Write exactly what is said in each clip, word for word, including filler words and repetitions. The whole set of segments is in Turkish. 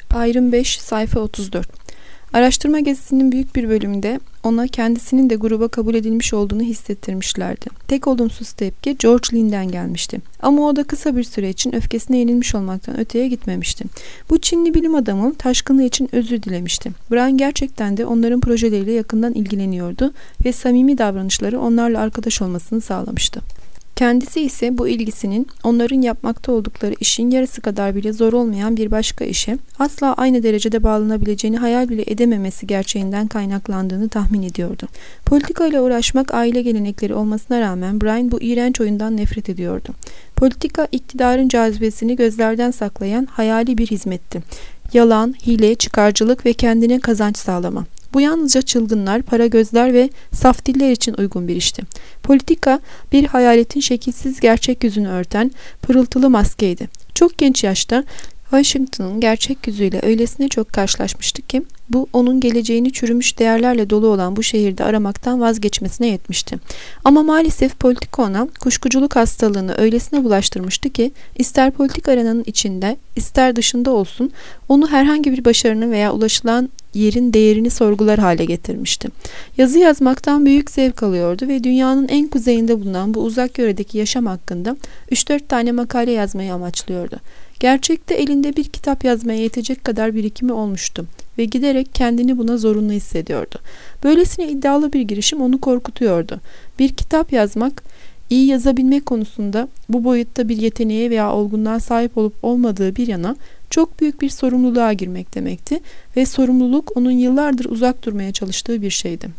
Ayrım beş, sayfa otuz dört. Araştırma gezisinin büyük bir bölümünde ona kendisinin de gruba kabul edilmiş olduğunu hissettirmişlerdi. Tek olumsuz tepki George Lin'den gelmişti. Ama o da kısa bir süre için öfkesine yenilmiş olmaktan öteye gitmemişti. Bu Çinli bilim adamı taşkınlığı için özür dilemişti. Brian gerçekten de onların projeleriyle yakından ilgileniyordu ve samimi davranışları onlarla arkadaş olmasını sağlamıştı. Kendisi ise bu ilgisinin onların yapmakta oldukları işin yarısı kadar bile zor olmayan bir başka işe asla aynı derecede bağlanabileceğini hayal bile edememesi gerçeğinden kaynaklandığını tahmin ediyordu. Politika ile uğraşmak aile gelenekleri olmasına rağmen Brian bu iğrenç oyundan nefret ediyordu. Politika iktidarın cazibesini gözlerden saklayan hayali bir hizmetti. Yalan, hile, çıkarcılık ve kendine kazanç sağlama. Bu yalnızca çılgınlar, para gözler ve saf diller için uygun bir işti. Politika bir hayaletin şekilsiz gerçek yüzünü örten pırıltılı maskeydi. Çok genç yaşta Washington'ın gerçek yüzüyle öylesine çok karşılaşmıştı ki bu onun geleceğini çürümüş değerlerle dolu olan bu şehirde aramaktan vazgeçmesine yetmişti. Ama maalesef politika ona kuşkuculuk hastalığını öylesine bulaştırmıştı ki ister politik arenanın içinde ister dışında olsun onu herhangi bir başarının veya ulaşılan yerin değerini sorgular hale getirmişti. Yazı yazmaktan büyük zevk alıyordu ve dünyanın en kuzeyinde bulunan bu uzak yöredeki yaşam hakkında üç dört tane makale yazmayı amaçlıyordu. Gerçekte elinde bir kitap yazmaya yetecek kadar birikimi olmuştu ve giderek kendini buna zorunlu hissediyordu. Böylesine iddialı bir girişim onu korkutuyordu. Bir kitap yazmak, iyi yazabilmek konusunda bu boyutta bir yeteneğe veya olgunluğa sahip olup olmadığı bir yana çok büyük bir sorumluluğa girmek demekti ve sorumluluk onun yıllardır uzak durmaya çalıştığı bir şeydi.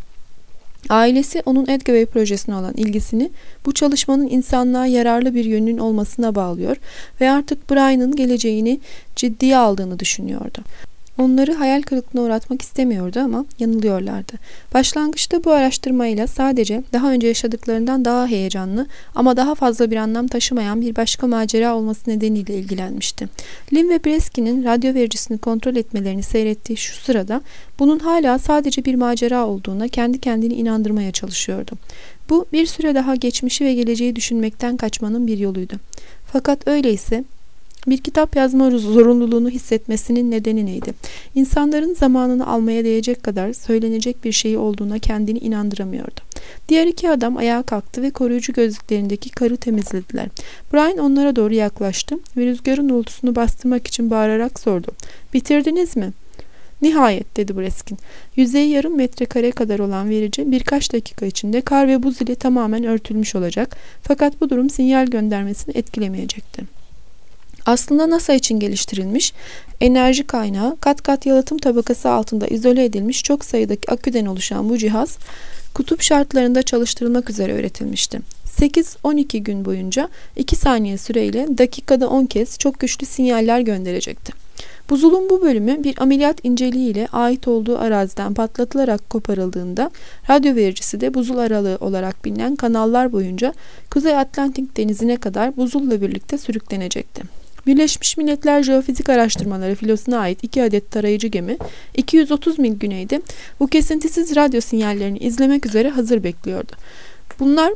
Ailesi onun Edgar Way projesine olan ilgisini bu çalışmanın insanlığa yararlı bir yönünün olmasına bağlıyor ve artık Brian'ın geleceğini ciddiye aldığını düşünüyordu. Onları hayal kırıklığına uğratmak istemiyordu ama yanılıyorlardı. Başlangıçta bu araştırmayla sadece daha önce yaşadıklarından daha heyecanlı ama daha fazla bir anlam taşımayan bir başka macera olması nedeniyle ilgilenmişti. Lynn ve Breskin'in radyo vericisini kontrol etmelerini seyrettiği şu sırada bunun hala sadece bir macera olduğuna kendi kendini inandırmaya çalışıyordu. Bu bir süre daha geçmişi ve geleceği düşünmekten kaçmanın bir yoluydu. Fakat öyleyse bir kitap yazma zorunluluğunu hissetmesinin nedeni neydi? İnsanların zamanını almaya değecek kadar söylenecek bir şey olduğuna kendini inandıramıyordu. Diğer iki adam ayağa kalktı ve koruyucu gözlüklerindeki karı temizlediler. Brian onlara doğru yaklaştı ve rüzgarın uğultusunu bastırmak için bağırarak sordu. "Bitirdiniz mi?" "Nihayet," dedi Breskin. Yüzeyi yarım metrekare kadar olan verici birkaç dakika içinde kar ve buz ile tamamen örtülmüş olacak. Fakat bu durum sinyal göndermesini etkilemeyecekti. Aslında NASA için geliştirilmiş, enerji kaynağı kat kat yalıtım tabakası altında izole edilmiş çok sayıdaki aküden oluşan bu cihaz kutup şartlarında çalıştırılmak üzere üretilmişti. sekiz on iki gün boyunca iki saniye süreyle dakikada on kez çok güçlü sinyaller gönderecekti. Buzulun bu bölümü bir ameliyat inceliğiyle ait olduğu araziden patlatılarak koparıldığında radyo vericisi de buzul aralığı olarak bilinen kanallar boyunca Kuzey Atlantik denizine kadar buzulla birlikte sürüklenecekti. Birleşmiş Milletler Jeofizik Araştırmaları Filosu'na ait iki adet tarayıcı gemi iki yüz otuz mil güneyde bu kesintisiz radyo sinyallerini izlemek üzere hazır bekliyordu. Bunlar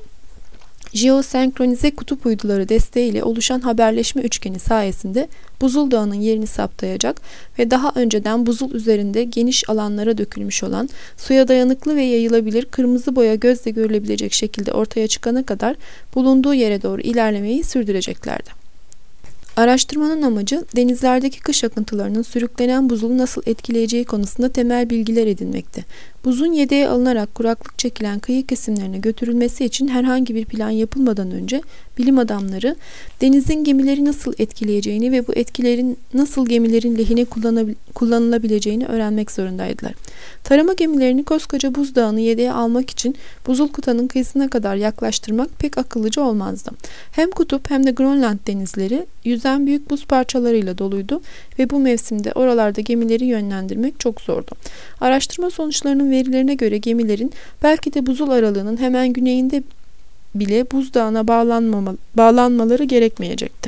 jeosenkronize kutup uyduları desteğiyle oluşan haberleşme üçgeni sayesinde buzul dağının yerini saptayacak ve daha önceden buzul üzerinde geniş alanlara dökülmüş olan suya dayanıklı ve yayılabilir kırmızı boya gözle görülebilecek şekilde ortaya çıkana kadar bulunduğu yere doğru ilerlemeyi sürdüreceklerdi. Araştırmanın amacı denizlerdeki kış akıntılarının sürüklenen buzulu nasıl etkileyeceği konusunda temel bilgiler edinmekti. Buzun yedeğe alınarak kuraklık çekilen kıyı kesimlerine götürülmesi için herhangi bir plan yapılmadan önce bilim adamları denizin gemileri nasıl etkileyeceğini ve bu etkilerin nasıl gemilerin lehine kullanılabileceğini öğrenmek zorundaydılar. Tarama gemilerini koskoca buzdağını yedeğe almak için buzul kıtanın kıyısına kadar yaklaştırmak pek akıllıca olmazdı. Hem kutup hem de Grönland denizleri yüzen büyük buz parçalarıyla doluydu ve bu mevsimde oralarda gemileri yönlendirmek çok zordu. Araştırma sonuçlarının verilerine göre gemilerin belki de buzul aralığının hemen güneyinde bile buzdağına bağlanmama, bağlanmaları gerekmeyecekti.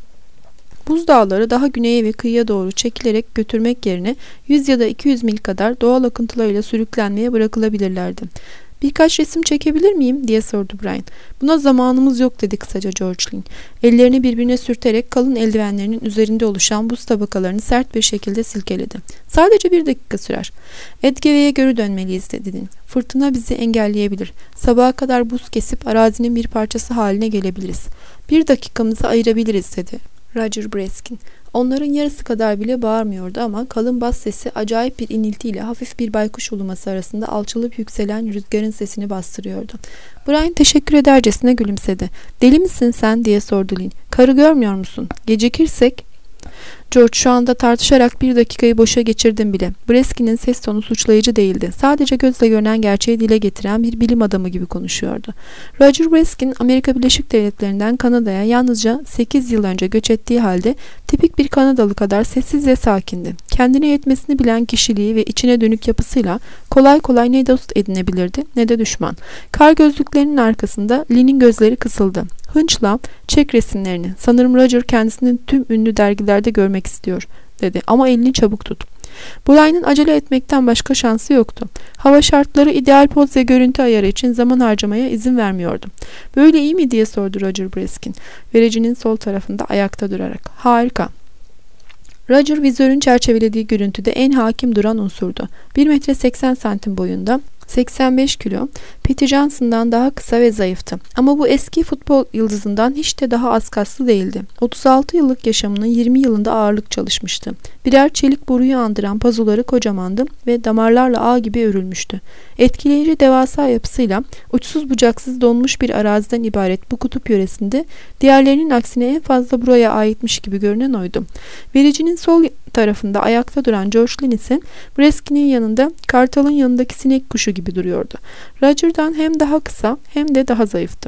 Buzdağları daha güneye ve kıyıya doğru çekilerek götürmek yerine yüz ya da iki yüz mil kadar doğal akıntılarıyla sürüklenmeye bırakılabilirlerdi. "Birkaç resim çekebilir miyim?" diye sordu Brian. "Buna zamanımız yok," dedi kısaca George Lynn. Ellerini birbirine sürterek kalın eldivenlerinin üzerinde oluşan buz tabakalarını sert bir şekilde silkeledi. "Sadece bir dakika sürer. Edgeware'ye geri dönmeliyiz," dedi Lynn. "Fırtına bizi engelleyebilir. Sabaha kadar buz kesip arazinin bir parçası haline gelebiliriz. Bir dakikamızı ayırabiliriz," dedi Roger Breskin. Onların yarısı kadar bile bağırmıyordu ama kalın bas sesi acayip bir iniltiyle hafif bir baykuş uluması arasında alçalıp yükselen rüzgarın sesini bastırıyordu. Brian teşekkür edercesine gülümsedi. "Deli misin sen?" diye sordu Lynn. "Karı görmüyor musun? Gecikirsek..." "George, şu anda tartışarak bir dakikayı boşa geçirdim bile." Breskin'in ses tonu suçlayıcı değildi. Sadece gözle görünen gerçeği dile getiren bir bilim adamı gibi konuşuyordu. Roger Breskin, Amerika Birleşik Devletleri'nden Kanada'ya yalnızca sekiz yıl önce göç ettiği halde tipik bir Kanadalı kadar sessiz ve sakindi. Kendine yetmesini bilen kişiliği ve içine dönük yapısıyla kolay kolay ne dost edinebilirdi ne de düşman. Kar gözlüklerinin arkasında Lynn'in gözleri kısıldı. "Hınçla çek resimlerini. Sanırım Roger kendisini tüm ünlü dergilerde görmek istiyor," dedi. "Ama elini çabuk tut." Brian'ın acele etmekten başka şansı yoktu. Hava şartları ideal poz ve görüntü ayarı için zaman harcamaya izin vermiyordu. "Böyle iyi mi?" diye sordu Roger Breskin, vericinin sol tarafında ayakta durarak. "Harika." Roger vizörün çerçevelediği görüntüde en hakim duran unsurdu. bir metre seksen santim boyunda, seksen beş kilo, Petey Johnson'dan daha kısa ve zayıftı. Ama bu eski futbol yıldızından hiç de daha az kaslı değildi. otuz altı yıllık yaşamının yirmi yılında ağırlık çalışmıştı. Birer çelik boruyu andıran pazuları kocamandı ve damarlarla ağ gibi örülmüştü. Etkileyici devasa yapısıyla uçsuz bucaksız donmuş bir araziden ibaret bu kutup yöresinde diğerlerinin aksine en fazla buraya aitmiş gibi görünen oydu. Vericinin sol tarafında ayakta duran George Lynn ise Breskin'in yanında kartalın yanındaki sinek kuşu gibi duruyordu. Roger'dan hem daha kısa hem de daha zayıftı.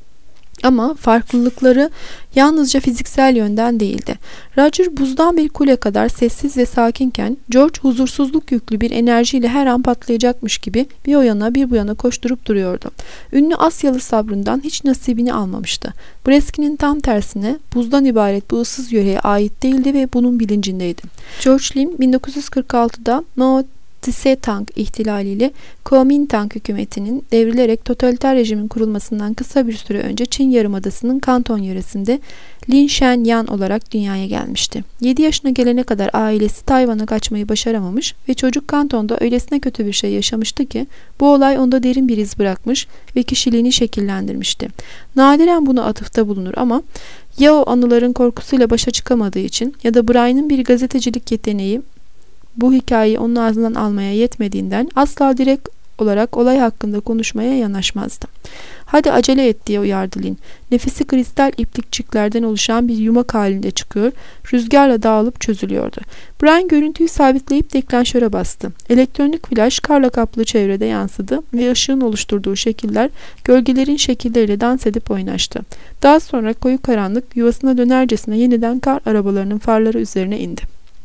Ama farklılıkları yalnızca fiziksel yönden değildi. Roger buzdan bir kule kadar sessiz ve sakinken George huzursuzluk yüklü bir enerjiyle her an patlayacakmış gibi bir o yana bir bu yana koşturup duruyordu. Ünlü Asyalı sabrından hiç nasibini almamıştı. Breskin'in tam tersine buzdan ibaret bu ıssız yöreye ait değildi ve bunun bilincindeydi. George Lynn bin dokuz yüz kırk altıda Mao Tse-Tang ihtilaliyle Kuomintang hükümetinin devrilerek totaliter rejimin kurulmasından kısa bir süre önce Çin Yarımadası'nın Kanton yöresinde Lin Shen-yan olarak dünyaya gelmişti. yedi yaşına gelene kadar ailesi Tayvan'a kaçmayı başaramamış ve çocuk Kanton'da öylesine kötü bir şey yaşamıştı ki bu olay onda derin bir iz bırakmış ve kişiliğini şekillendirmişti. Nadiren buna atıfta bulunur ama ya o anıların korkusuyla başa çıkamadığı için ya da Brian'ın bir gazetecilik yeteneği bu hikayeyi onun ağzından almaya yetmediğinden asla direkt olarak olay hakkında konuşmaya yanaşmazdı. "Hadi acele et," diye uyardı Lynn. Nefesi kristal iplikçiklerden oluşan bir yumak halinde çıkıyor, rüzgarla dağılıp çözülüyordu. Brian görüntüyü sabitleyip deklanşöre bastı. Elektronik flaş karla kaplı çevrede yansıdı ve ışığın oluşturduğu şekiller gölgelerin şekilleriyle dans edip oynaştı. Daha sonra koyu karanlık yuvasına dönercesine yeniden kar arabalarının farları üzerine indi.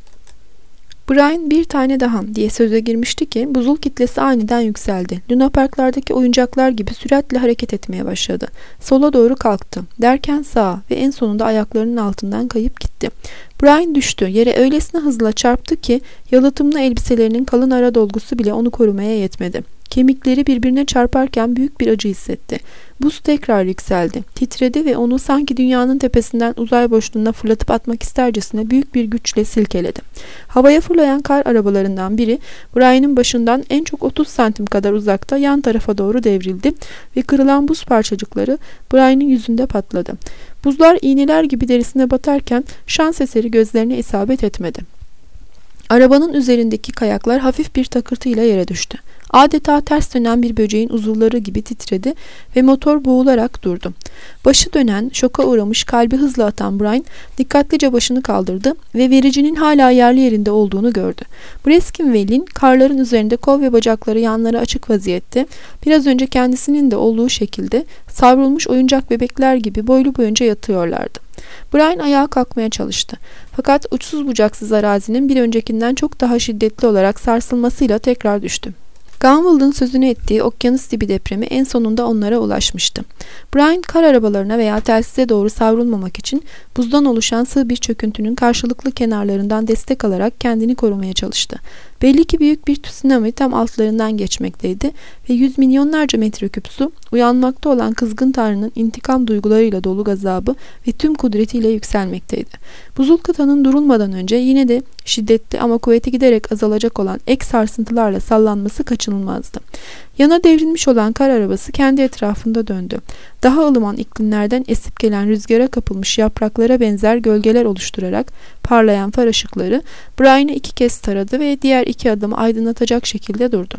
Brian "bir tane daha" diye söze girmişti ki buzul kitlesi aniden yükseldi. Lunaparklardaki oyuncaklar gibi süratle hareket etmeye başladı. Sola doğru kalktı. Derken sağa ve en sonunda ayaklarının altından kayıp gitti. Brian düştü. Yere öylesine hızla çarptı ki yalıtımlı elbiselerinin kalın ara dolgusu bile onu korumaya yetmedi. Kemikleri birbirine çarparken büyük bir acı hissetti. Buz tekrar yükseldi. Titredi ve onu sanki dünyanın tepesinden uzay boşluğuna fırlatıp atmak istercesine büyük bir güçle silkeledi. Havaya fırlayan kar arabalarından biri Brian'ın başından en çok otuz santim kadar uzakta yan tarafa doğru devrildi ve kırılan buz parçacıkları Brian'ın yüzünde patladı. Buzlar iğneler gibi derisine batarken şans eseri gözlerine isabet etmedi. Arabanın üzerindeki kayaklar hafif bir takırtıyla yere düştü. Adeta ters dönen bir böceğin uzuvları gibi titredi ve motor boğularak durdu. Başı dönen, şoka uğramış, kalbi hızla atan Brian dikkatlice başını kaldırdı ve vericinin hala yerli yerinde olduğunu gördü. Breskin ve Lynn karların üzerinde kol ve bacakları yanları açık vaziyette, biraz önce kendisinin de olduğu şekilde savrulmuş oyuncak bebekler gibi boylu boyunca yatıyorlardı. Brian ayağa kalkmaya çalıştı. Fakat uçsuz bucaksız arazinin bir öncekinden çok daha şiddetli olarak sarsılmasıyla tekrar düştü. Gunwald'ın sözünü ettiği okyanus dibi depremi en sonunda onlara ulaşmıştı. Brian kar arabalarına veya telsize doğru savrulmamak için buzdan oluşan sığ bir çöküntünün karşılıklı kenarlarından destek alarak kendini korumaya çalıştı. Belli ki büyük bir tsunami tam altlarından geçmekteydi ve yüz milyonlarca metreküp su uyanmakta olan kızgın tanrının intikam duygularıyla dolu gazabı ve tüm kudretiyle yükselmekteydi. Buzul kıtanın durulmadan önce yine de şiddetli ama kuvveti giderek azalacak olan ek sarsıntılarla sallanması kaçınılmazdı. Yana devrilmiş olan kar arabası kendi etrafında döndü. Daha ılıman iklimlerden esip gelen rüzgara kapılmış yapraklara benzer gölgeler oluşturarak parlayan far ışıkları Brian'ı iki kez taradı ve diğer iki adımı aydınlatacak şekilde durdu.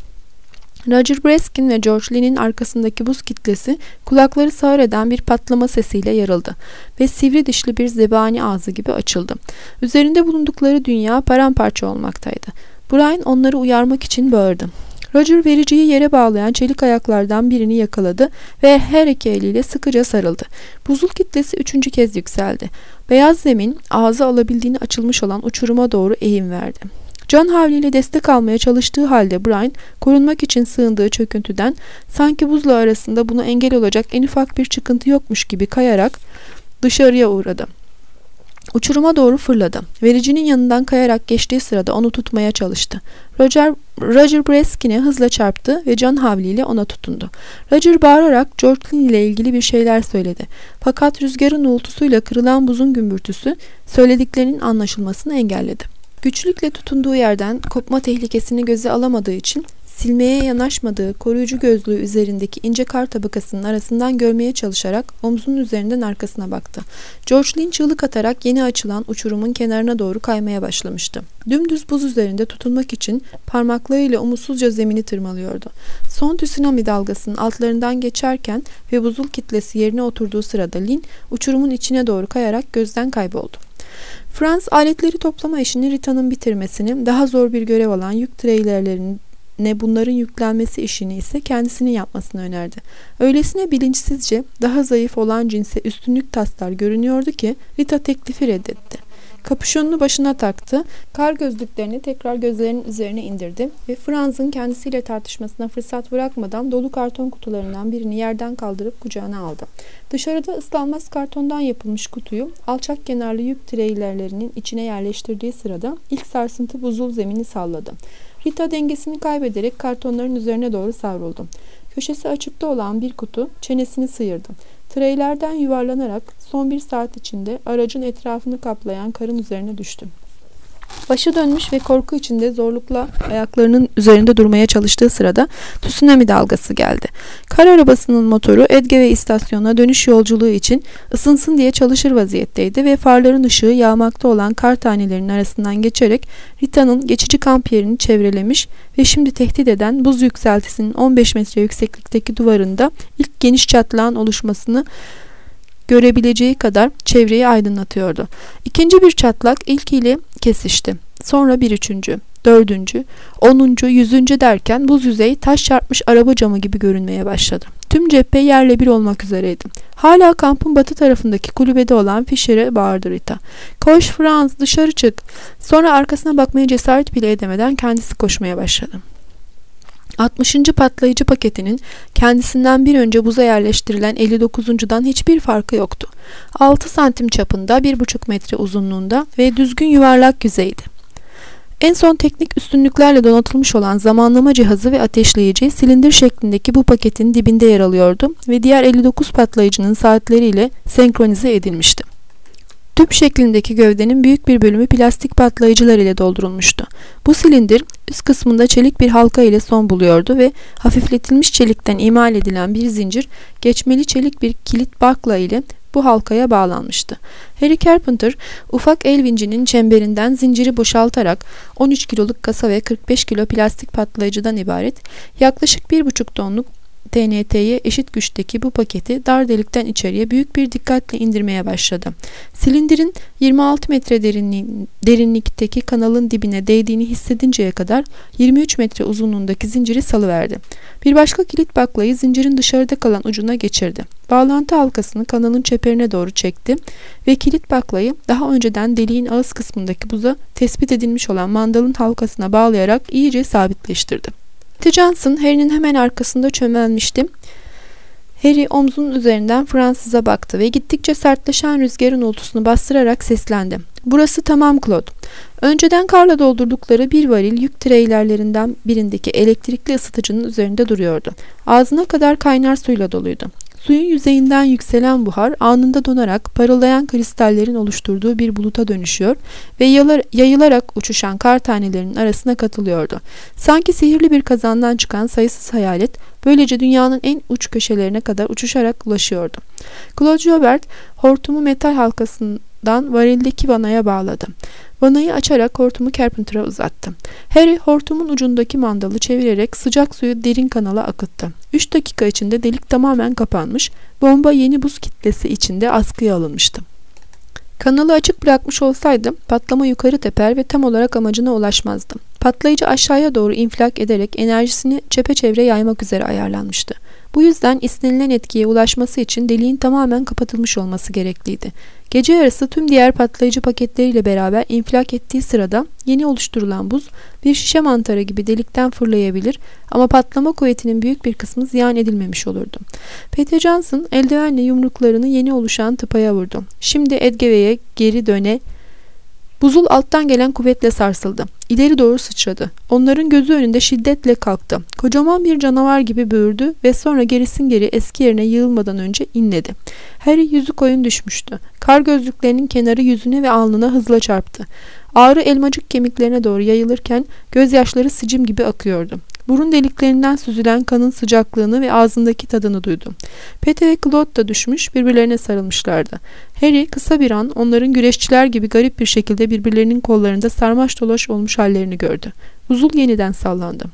Roger Breskin ve George Lee'nin arkasındaki buz kitlesi kulakları sağır eden bir patlama sesiyle yarıldı ve sivri dişli bir zebani ağzı gibi açıldı. Üzerinde bulundukları dünya paramparça olmaktaydı. Brian onları uyarmak için bağırdı. Roger vericiyi yere bağlayan çelik ayaklardan birini yakaladı ve her iki eliyle sıkıca sarıldı. Buzul kitlesi üçüncü kez yükseldi. Beyaz zemin ağzı alabildiğini açılmış olan uçuruma doğru eğim verdi. John havliyle destek almaya çalıştığı halde Brian, korunmak için sığındığı çöküntüden sanki buzla arasında buna engel olacak en ufak bir çıkıntı yokmuş gibi kayarak dışarıya uğradı. Uçuruma doğru fırladı. Vericinin yanından kayarak geçtiği sırada onu tutmaya çalıştı. Roger, Roger Breskin'e hızla çarptı ve John Havli ile ona tutundu. Roger bağırarak George Lee ile ilgili bir şeyler söyledi. Fakat rüzgarın uğultusuyla kırılan buzun gümbürtüsü söylediklerinin anlaşılmasını engelledi. Güçlükle tutunduğu yerden kopma tehlikesini göze alamadığı için silmeye yanaşmadığı koruyucu gözlüğü üzerindeki ince kar tabakasının arasından görmeye çalışarak omzunun üzerinden arkasına baktı. George Lee çığlık atarak yeni açılan uçurumun kenarına doğru kaymaya başlamıştı. Dümdüz buz üzerinde tutunmak için parmaklarıyla umutsuzca zemini tırmalıyordu. Son tsunami dalgasının altlarından geçerken ve buzul kitlesi yerine oturduğu sırada Lin uçurumun içine doğru kayarak gözden kayboldu. Franz aletleri toplama işini Rita'nın bitirmesini, daha zor bir görev olan yük treylerlerinin ne bunların yüklenmesi işini ise kendisinin yapmasını önerdi. Öylesine bilinçsizce daha zayıf olan cinse üstünlük taslar görünüyordu ki Rita teklifi reddetti. Kapüşonunu başına taktı, kar gözlüklerini tekrar gözlerinin üzerine indirdi ve Franz'ın kendisiyle tartışmasına fırsat bırakmadan dolu karton kutularından birini yerden kaldırıp kucağına aldı. Dışarıda ıslanmaz kartondan yapılmış kutuyu alçak kenarlı yük treylerlerinin içine yerleştirdiği sırada ilk sarsıntı buzul zemini salladı. Rita dengesini kaybederek kartonların üzerine doğru savruldu. Köşesi açıkta olan bir kutu çenesini sıyırdı. Treylerden yuvarlanarak son bir saat içinde aracın etrafını kaplayan karın üzerine düştü. Başı dönmüş ve korku içinde zorlukla ayaklarının üzerinde durmaya çalıştığı sırada tsunami dalgası geldi. Kar arabasının motoru Edgeway istasyonuna dönüş yolculuğu için ısınsın diye çalışır vaziyetteydi ve farların ışığı yağmakta olan kar tanelerinin arasından geçerek Rita'nın geçici kamp yerini çevrelemiş ve şimdi tehdit eden buz yükseltisinin on beş metre yükseklikteki duvarında ilk geniş çatlağın oluşmasını görebileceği kadar çevreyi aydınlatıyordu. İkinci bir çatlak ilkiyle kesişti. Sonra bir üçüncü, dördüncü, onuncu, yüzüncü derken buz yüzeyi taş çarpmış araba camı gibi görünmeye başladı. Tüm cephe yerle bir olmak üzereydi. Hala kampın batı tarafındaki kulübede olan Fischer'e bağırdı Rita. "Koş Franz, dışarı çık." Sonra arkasına bakmaya cesaret bile edemeden kendisi koşmaya başladı. altmışıncı patlayıcı paketinin kendisinden bir önce buza yerleştirilen elli dokuzuncudan hiçbir farkı yoktu. altı santim çapında, bir buçuk metre uzunluğunda ve düzgün yuvarlak yüzeydi. En son teknik üstünlüklerle donatılmış olan zamanlama cihazı ve ateşleyici silindir şeklindeki bu paketin dibinde yer alıyordu ve diğer elli dokuz patlayıcının saatleriyle senkronize edilmişti. Tüp şeklindeki gövdenin büyük bir bölümü plastik patlayıcılar ile doldurulmuştu. Bu silindir üst kısmında çelik bir halka ile son buluyordu ve hafifletilmiş çelikten imal edilen bir zincir geçmeli çelik bir kilit bakla ile bu halkaya bağlanmıştı. Harry Carpenter ufak el vincinin çemberinden zinciri boşaltarak on üç kiloluk kasa ve kırk beş kilo plastik patlayıcıdan ibaret yaklaşık bir buçuk tonluk T N T'ye eşit güçteki bu paketi dar delikten içeriye büyük bir dikkatle indirmeye başladı. Silindirin yirmi altı metre derinlikteki kanalın dibine değdiğini hissedinceye kadar yirmi üç metre uzunluğundaki zinciri salıverdi. Bir başka kilit baklayı zincirin dışarıda kalan ucuna geçirdi. Bağlantı halkasını kanalın çeperine doğru çekti ve kilit baklayı daha önceden deliğin ağız kısmındaki buza tespit edilmiş olan mandalın halkasına bağlayarak iyice sabitleştirdi. Johnson, Harry'nin hemen arkasında çömelmişti. Harry omzunun üzerinden Fransız'a baktı ve gittikçe sertleşen rüzgarın uğultusunu bastırarak seslendi. "Burası tamam Claude." Önceden karla doldurdukları bir varil yük treylerlerinden birindeki elektrikli ısıtıcının üzerinde duruyordu. Ağzına kadar kaynar suyla doluydu. Suyun yüzeyinden yükselen buhar anında donarak parıldayan kristallerin oluşturduğu bir buluta dönüşüyor ve yayılarak uçuşan kar tanelerinin arasına katılıyordu. Sanki sihirli bir kazandan çıkan sayısız hayalet böylece dünyanın en uç köşelerine kadar uçuşarak ulaşıyordu. Claude Joubert hortumu metal halkasından varildeki vanaya bağladı. Vanayı açarak hortumu Carpenter'a uzattı. Harry hortumun ucundaki mandalı çevirerek sıcak suyu derin kanala akıttı. Üç dakika içinde delik tamamen kapanmış, bomba yeni buz kitlesi içinde askıya alınmıştı. Kanalı açık bırakmış olsaydı patlama yukarı teper ve tam olarak amacına ulaşmazdı. Patlayıcı aşağıya doğru infilak ederek enerjisini çepeçevre yaymak üzere ayarlanmıştı. Bu yüzden istenilen etkiye ulaşması için deliğin tamamen kapatılmış olması gerekliydi. Gece yarısı tüm diğer patlayıcı paketleriyle beraber infilak ettiği sırada yeni oluşturulan buz bir şişe mantarı gibi delikten fırlayabilir ama patlama kuvvetinin büyük bir kısmı ziyan edilmemiş olurdu. Peter Johnson eldivenle yumruklarını yeni oluşan tıpaya vurdu. Şimdi Edgeware'ye geri döne. Buzul alttan gelen kuvvetle sarsıldı. İleri doğru sıçradı. Onların gözü önünde şiddetle kalktı. Kocaman bir canavar gibi böğürdü ve sonra gerisin geri eski yerine yığılmadan önce inledi. Harry yüzü koyun düşmüştü. Kar gözlüklerinin kenarı yüzüne ve alnına hızla çarptı. Ağrı elmacık kemiklerine doğru yayılırken gözyaşları sicim gibi akıyordu. Burun deliklerinden süzülen kanın sıcaklığını ve ağzındaki tadını duydu. Peter ve Claude da düşmüş, birbirlerine sarılmışlardı. Harry kısa bir an onların güreşçiler gibi garip bir şekilde birbirlerinin kollarında sarmaş dolaş olmuş hallerini gördü. Buzul yeniden sallandı.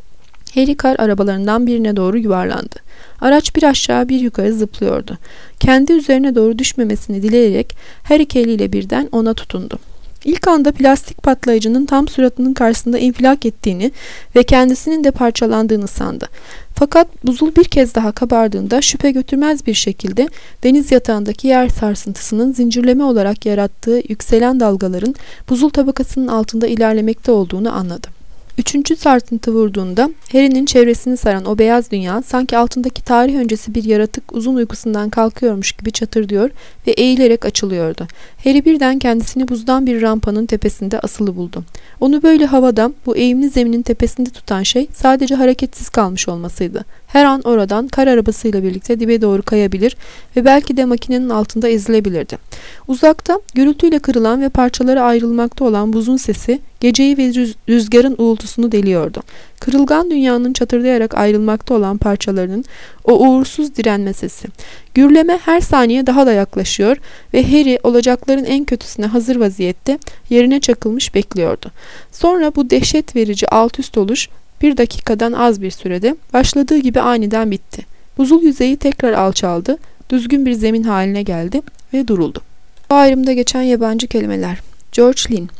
Harry kar arabalarından birine doğru yuvarlandı. Araç bir aşağı bir yukarı zıplıyordu. Kendi üzerine doğru düşmemesini dileyerek her iki eliyle birden ona tutundu. İlk anda plastik patlayıcının tam suratının karşısında infilak ettiğini ve kendisinin de parçalandığını sandı. Fakat buzul bir kez daha kabardığında şüphe götürmez bir şekilde deniz yatağındaki yer sarsıntısının zincirleme olarak yarattığı yükselen dalgaların buzul tabakasının altında ilerlemekte olduğunu anladı. Üçüncü sarsıntı vurduğunda Harry'nin çevresini saran o beyaz dünya sanki altındaki tarih öncesi bir yaratık uzun uykusundan kalkıyormuş gibi çatırdıyor ve eğilerek açılıyordu. Harry birden kendisini buzdan bir rampanın tepesinde asılı buldu. Onu böyle havada, bu eğimli zeminin tepesinde tutan şey sadece hareketsiz kalmış olmasıydı. Her an oradan kar arabasıyla birlikte dibe doğru kayabilir ve belki de makinenin altında ezilebilirdi. Uzakta gürültüyle kırılan ve parçalara ayrılmakta olan buzun sesi geceyi ve rüz rüzgarın uğultusunu deliyordu. Kırılgan dünyanın çatırdayarak ayrılmakta olan parçalarının o uğursuz direnme sesi. Gürleme her saniye daha da yaklaşıyor ve Harry olacakların en kötüsüne hazır vaziyette yerine çakılmış bekliyordu. Sonra bu dehşet verici alt üst oluş bir dakikadan az bir sürede başladığı gibi aniden bitti. Buzul yüzeyi tekrar alçaldı, düzgün bir zemin haline geldi ve duruldu. Bu ayrımda geçen yabancı kelimeler: George Lin,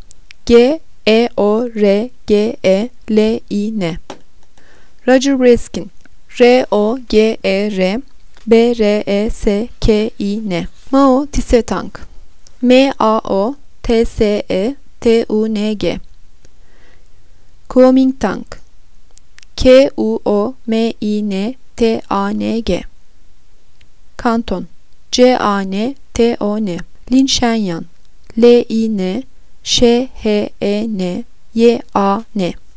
G E O R G E L I N, Roger Breskin, R O G E R B R E S K I N, Mao Tse-tung, M A O T S E T U N G, Kuomintang, K U O M I N T A N G, Kanton, C A N T O N, Lin Shenyan, L I N Ş H E N Y A N.